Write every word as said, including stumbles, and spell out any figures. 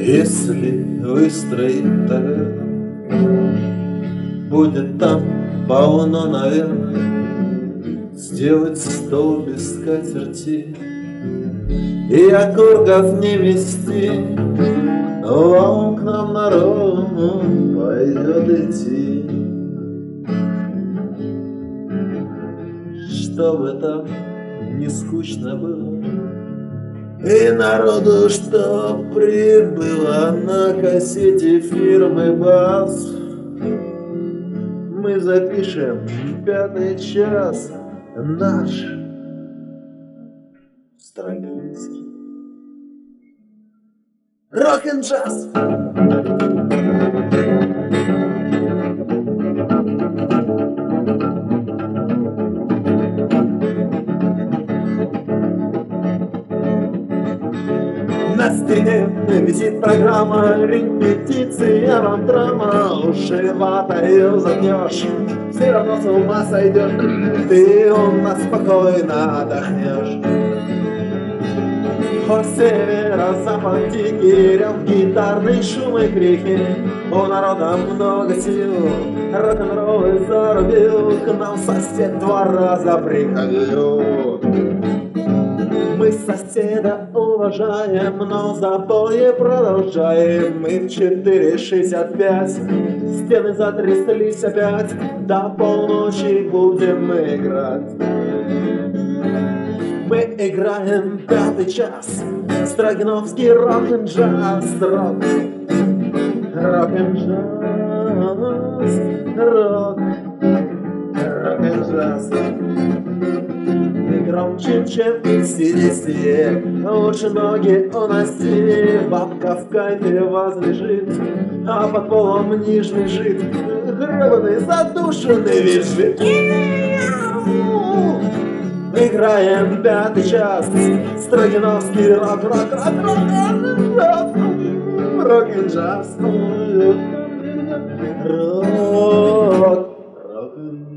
Если выстроить таверну, будет там полно, наверное, сделать стол без скатерти и окурков не вести. Вон к нам народ пойдет идти, чтобы там не скучно было, и народу, что прибыло на кассете фирмы БАС. Мы запишем пятый час наш Стравинский рок-н-джаз. На стене висит программа, репетиции, авандрама. Уши ватою заткнешь, все равно с ума сойдешь. Ты у нас спокойно отдохнешь. От северо-запад дикий рев, гитарный шум и крики. У народа много сил, рок-н-ролл и зарубил. К нам сосед два раза приходил. Мы соседа уважаем, но запои продолжаем. Мы в четыре шестьдесят пять, стены затряслись опять. До полночи будем играть. Мы играем пятый час, Строгиновский рок-н-джаз. Рок, рок-н-джаз, рок, рок-н-джаз. Громче, чем си ди си, лучше ноги уноси. Бабка в кайфе возлежит, а под полом нижний жид гребаный задушенный визжит. Играем пятый час, Строгиновский рок, рок, рок, рок, рок, рок-н-джаз, рок, рок-н-джаз.